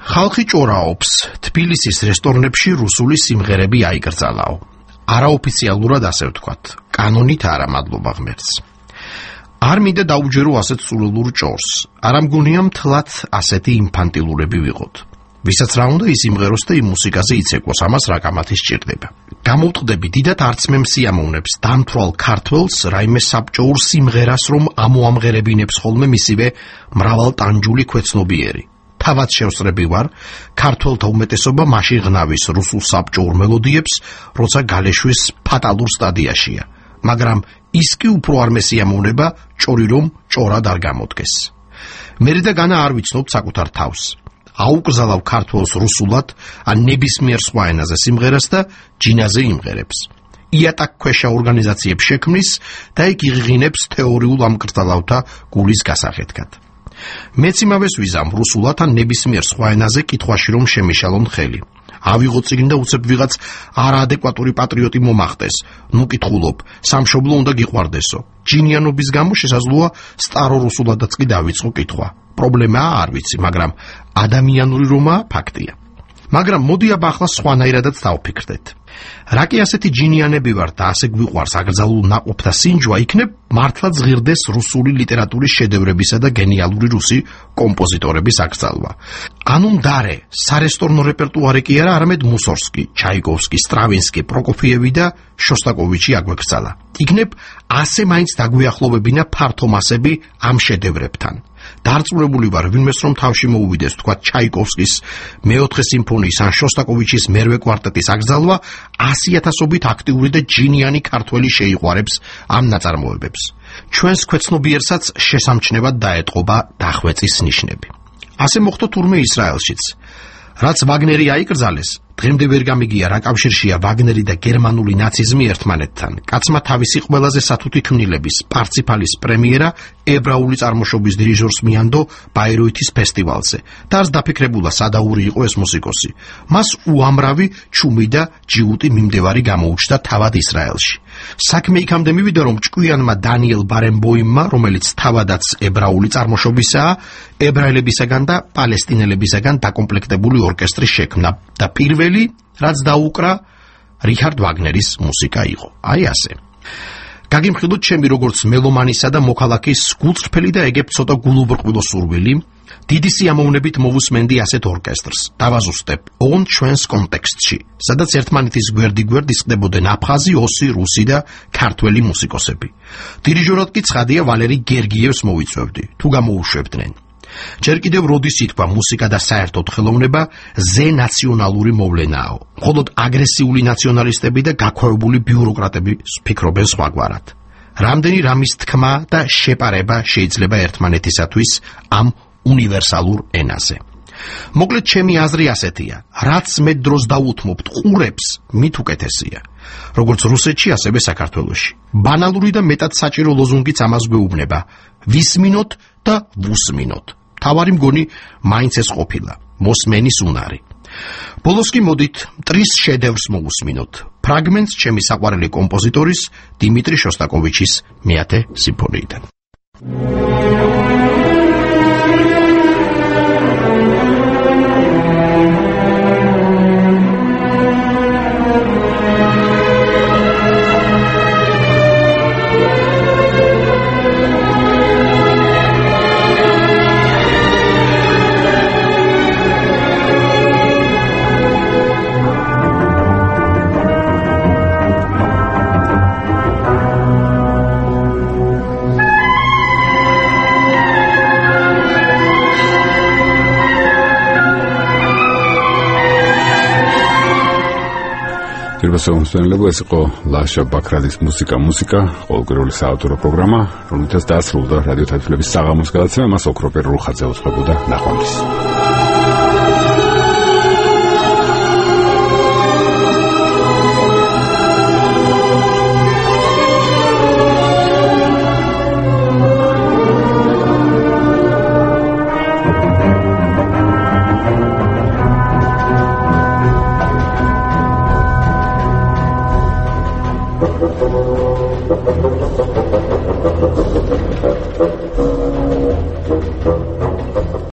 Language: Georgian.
ხალხი ჭორაობს, თბილისის რესტორნებში რუსული სიმღერები აიკრძალაო. არაოფიციალურად ასე ვთქვათ, კანონით არა მადლობა ღმერთს. არ მინდა დაუჯერო ასეთ სულელურ ჭორს, არა მგონია მთლად ასეთი ინფანტილურები ვიყოთ. ვისაც რა უნდა ის იმღეროს და იმ მუსიკაზე იცეკვოს, ამას რა კამათი სჭირდება. გამოვტყდები, დიდად არც მე მსიამოვნებს დამთვალ ქართველს რაიმე საბჭოურ სიმღერას, რომ ამოამღერებინებს ხოლმე მისივე მრავალტანჯული ქვეცნობიერი. თავად შევსწრები ვარ, ქართველთა უმეტესობა მაშინ ღნავის რუსულ საბჭოურ მელოდიებს, როცა გალეშვის ფატალურ სტადიაშია. მაგრამ ის კი უფრო არ მესიამოვნება ჭორი რომ ჭორად არ გამოდგეს. მერე და განა არ ვიცნობ საკუთარ თავს. აუკრძალავ ქართველს რუსულად, ან ნებისმიერ სხვა ენაზე სიმღერას და ჯინაზე იმღერებს. იატაკქვეშა ორგანიზაციებს შექმნის და იქ იღიღინებს თეორიულ ამკრძალავთა გულის გასახეთქად. მეც იმავეს ვიზამ რუსულად ან ნებისმიერ სხვა ენაზე კითხვაში რომ შემიშალონ ხელი. ავიღო წიგნი და უცებ ვიღაც არაადეკვატური პატრიოტი მომახდეს. ნუ კითხულობ, სამშობლო უნდა გიყვარდესო. ჯინიანობის გამო შესაძლოა სტარო რუსულადაც კი დავიწყო კითხვა. პრობლემაა არ ვიცი, მაგრამ ადამიანური რომაა ფაქტია. მაგრამ მოდი აბა ახლა სხვანაირადაც დავფიქრდეთ. რა კი ასეთი ჯინიანები ვართ და ასე გვიყვარს აკრძალულ ნაყოფთა სინჯვა, იქნებ მართლაც ღირდეს რუსული ლიტერატურის შედევრებისა და გენიალური რუსი კომპოზიტორების აკრძალვა. ანუ მდარე, სარესტორნო რეპერტუარი კი არა, არამედ მუსორსკი, ჩაიკოვსკი, სტრავინსკი, პროკოფიევი და შოსტაკოვიჩი აგვექცალა. იქნებ ასე მაინც დაგვიახლოვებინა ფართო მასები ამ შედევრებთან. დარწმუნებული ვარ, ვინმეს რომ თავში მოუვიდეს თქვა ჩაიკოვსკის მეოთხე სიმფონიის ან შოსტაკოვიჩის მერვე კვარტეტის აკრძალვა, 100,000-ობით აქტიური და ჯინიანი ქართველი შეიყვარებს ამ ნაწარმოებებს. ჩვენს ქვეცნობიერსაც შესამჩნევად დაეტყობა დახვეწის ნიშნები. ასე მოხდა თურმე ისრაელშიც. რაც ვაგნერი აიკრძალეს, დღემდე ვერ გამიგია რა კავშირშია ვაგნერი და გერმანული ნაციზმი ერთმანეთთან. კაცმა თავისი ყველაზე სათუთი ქმნილების პარციფალის პრემიერა ებრაული წარმოშობის დირიჟორს მიანდო ბაიროითის ფესტივალზე და არც დაფიქრებულა სადაური იყო ეს მუსიკოსი. მას უამრავი ჩუმი და ჯიუტი მიმდევარი გამოუჩნდა თავად ისრაელში. საქმე იქამდე მივიდა, რომ ჭკვიანმა დანიელ ბარენბოიმმა, რომელიც თავადაც ებრაული წარმოშობისაა, ებრაელებისაგან და პალესტინელებისაგან დაკომპლექტებული ორკესტრი შექმნა და პირველი, რაც დაუკრა, რიჰარდ ვაგნერის მუსიკა იყო. აი ასე. გაგიმხილოთ ჩემი როგორც მელომანისა და მოქალაქის გულწრფელი და ეგებ ცოტა გულუბრყვილო სურვილი, დიდი სიამოვნებით მოვუსმენდი ასეთ ორკესტრს. დავაზუსტებ ოღონდ ჩვენს კონტექსტში, სადაც ერთმანეთის გვერდიგვერდ ისყდებოდნენ აფხაზი, ოსი, რუსი და ქართველი მუსიკოსები. დირიჟორად კი ცხადია ვალერი გერგიევს მოვიწვევდი, თუ გამოუშვებდნენ. ჯერ კიდევ როდის ითქვა მუსიკა და საერთოდ ხელოვნება ზე ნაციონალური მოვლენაო. მხოლოდ აგრესიული ნაციონალისტები და გაქვავებული ბიუროკრატები ფიქრობენ სხვაგვარად. რამდენი რამის თქმა და შეპარება შეიძლება ერთმანეთისათვის ამ უნივერსალურ ენაზე. მოკლედ ჩემი აზრი ასეთია, რაც მე დროს დაუთმობთ ყურებს, მით უკეთესია. როგორც რუსეთში, ასევე საქართველოში. ბანალური და მეტად საჭირო ლოზუნგიც ამას გვეუბნება. ვისმინოთ და ვუსმინოთ. თავარი მგონი მაინც ეს ყოფილა, მოსმენის უნარი. ბოლოს კი მოდით მტრის შედევრს მოვუსმინოთ. ფრაგმენტს ჩემი საყვარელი კომპოზიტორის დიმიტრი შოსტაკოვიჩის მეათე სიმფონიიდან. მსმენელებო, ეს იყო ლაშა ბაქრაძის მუსიკა, ყოველკვირეული საავტორო პროგრამა, რომელთაც დაასრულა რადიო თათვლების საღამოს გადაცემა, მას ოქროპერ რუხაძე უწყებოდა. ნახვამდის.